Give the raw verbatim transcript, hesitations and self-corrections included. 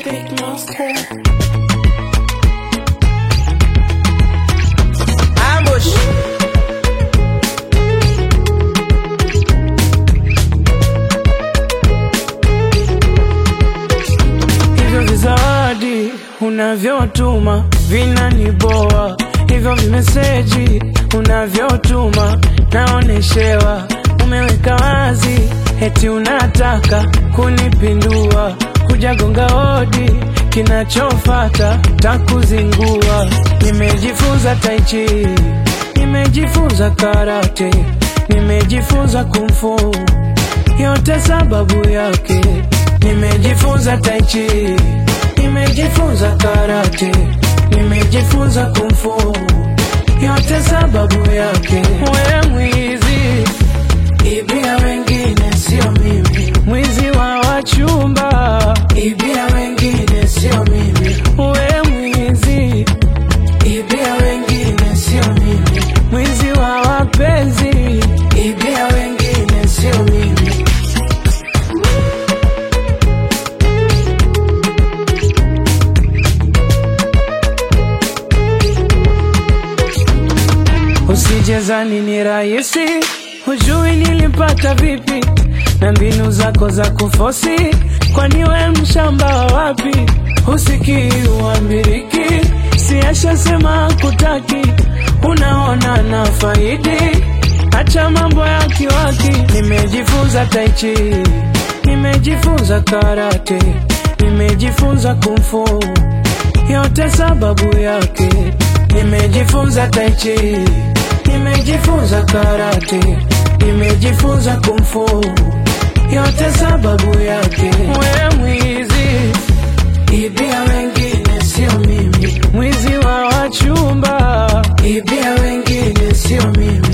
Big monster. Ambush. Hivyo vizawadi unavyotuma vinaniboa, hivyo vimeseji unavyotuma naoneshewa. Umeweka wazi eti unataka kunipindua, kujagonga hodi kinachofata takuzingua. Nimejifunza tai chi, nimejifunza karate, nimejifunza kung fu, yote sababu yake. Nimejifunza tai chi, nimejifunza karate, nimejifunza kung fu, yote sababu yake. Wewe mwizi, ibia wengine sio mimi, mwizi wa wachumba, ibia wengine sio mimi. Wewe mwizi, ibia wengine sio mimi, mwizi wa wapenzi, ibia wengine sio mimi. Usijezani ni rahisi, hujui nilipata vipi, na mbinu zako za kufosi, kwani we mshamba wapi? Usikii uambiriki, siasha sema kutaki, unaona na faidi, acha mambo ya kiwaki. Nimejifunza tai chi, nimejifunza karate, nimejifunza kung fu, yote sababu yake. Nimejifunza tai chi, nimejifunza karate, nimejifunza kung fu, yote sababu yake. Wewe mwizi, ibia wengine sio mimi, mwizi wa wachumba, ibia wengine sio mimi.